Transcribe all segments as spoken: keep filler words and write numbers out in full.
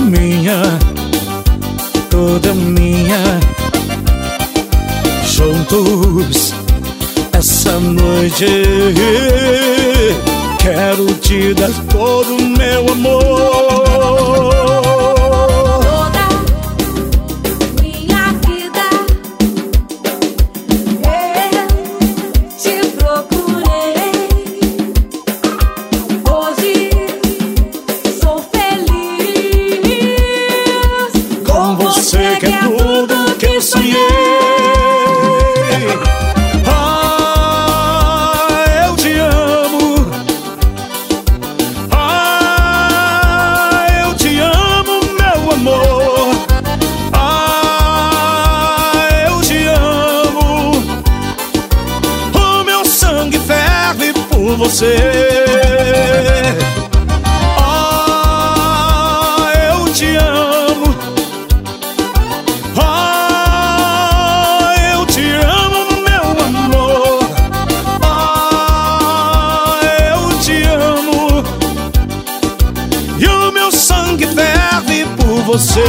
minha, toda minha. Juntos essa noite quero te dar todo o meu amor. Toda minha vida eu te procurei. Hoje sou feliz Com você que é tudo que eu sonhei. Você, ah, eu te amo, ah, eu te amo, meu amor, ah, eu te amo, e o meu sangue ferve por você.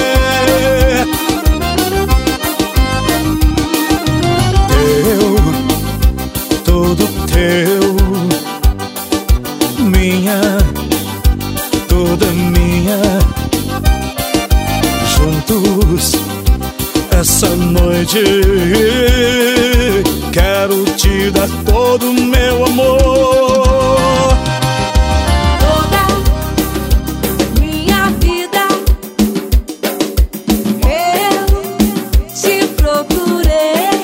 Minha, toda minha. Juntos essa noite quero te dar todo o meu amor. Toda minha vida eu te procurei.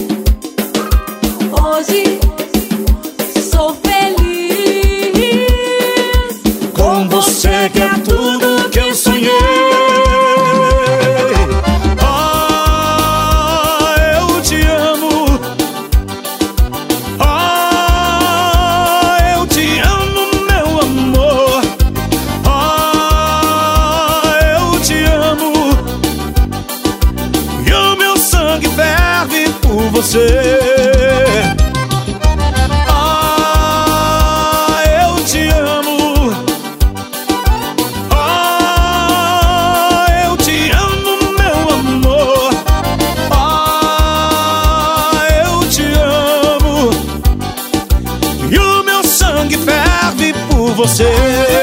Hoje sou feliz Com você que é tudo que eu sonhei. Ah, eu te amo, ah, eu te amo, meu amor, ah, eu te amo, e o meu sangue ferve por você. Você